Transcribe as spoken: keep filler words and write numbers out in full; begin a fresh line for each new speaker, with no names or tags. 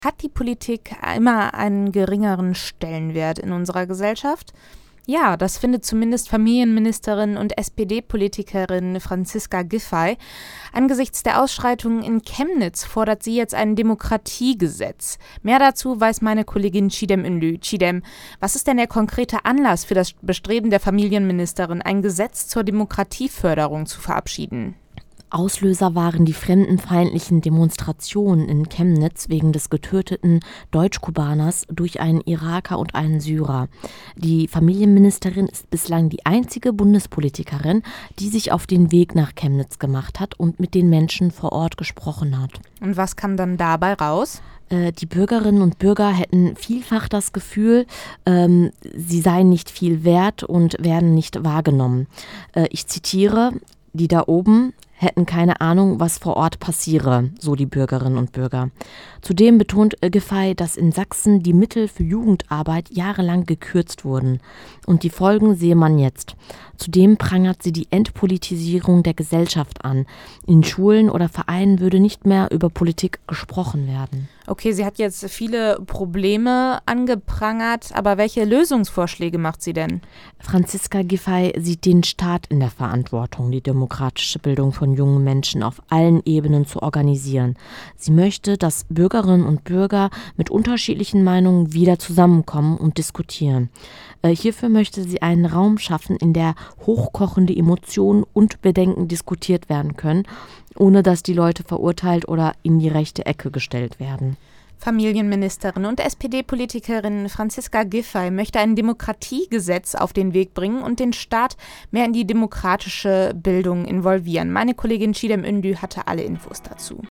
Hat die Politik immer einen geringeren Stellenwert in unserer Gesellschaft? Ja, das findet zumindest Familienministerin und S P D-Politikerin Franziska Giffey. Angesichts der Ausschreitungen in Chemnitz fordert sie jetzt ein Demokratiegesetz. Mehr dazu weiß meine Kollegin Chidem Ünlü. Chidem, was ist denn der konkrete Anlass für das Bestreben der Familienministerin, ein Gesetz zur Demokratieförderung zu verabschieden?
Auslöser waren die fremdenfeindlichen Demonstrationen in Chemnitz wegen des getöteten Deutsch-Kubaners durch einen Iraker und einen Syrer. Die Familienministerin ist bislang die einzige Bundespolitikerin, die sich auf den Weg nach Chemnitz gemacht hat und mit den Menschen vor Ort gesprochen hat.
Und was kam dann dabei raus?
Die Bürgerinnen und Bürger hätten vielfach das Gefühl, ähm, sie seien nicht viel wert und werden nicht wahrgenommen. Äh, ich zitiere, die da oben hätten keine Ahnung, was vor Ort passiere, so die Bürgerinnen und Bürger. Zudem betont Giffey, dass in Sachsen die Mittel für Jugendarbeit jahrelang gekürzt wurden. Und die Folgen sehe man jetzt. Zudem prangert sie die Entpolitisierung der Gesellschaft an. In Schulen oder Vereinen würde nicht mehr über Politik gesprochen werden.
Okay, sie hat jetzt viele Probleme angeprangert, aber welche Lösungsvorschläge macht sie denn?
Franziska Giffey sieht den Staat in der Verantwortung, die demokratische Bildung von jungen Menschen auf allen Ebenen zu organisieren. Sie möchte, dass Bürgerinnen und Bürger mit unterschiedlichen Meinungen wieder zusammenkommen und diskutieren. Äh, hierfür möchte sie einen Raum schaffen, in der hochkochende Emotionen und Bedenken diskutiert werden können, ohne dass die Leute verurteilt oder in die rechte Ecke gestellt werden.
Familienministerin und S P D-Politikerin Franziska Giffey möchte ein Demokratiegesetz auf den Weg bringen und den Staat mehr in die demokratische Bildung involvieren. Meine Kollegin Chidem Ünlü hatte alle Infos dazu.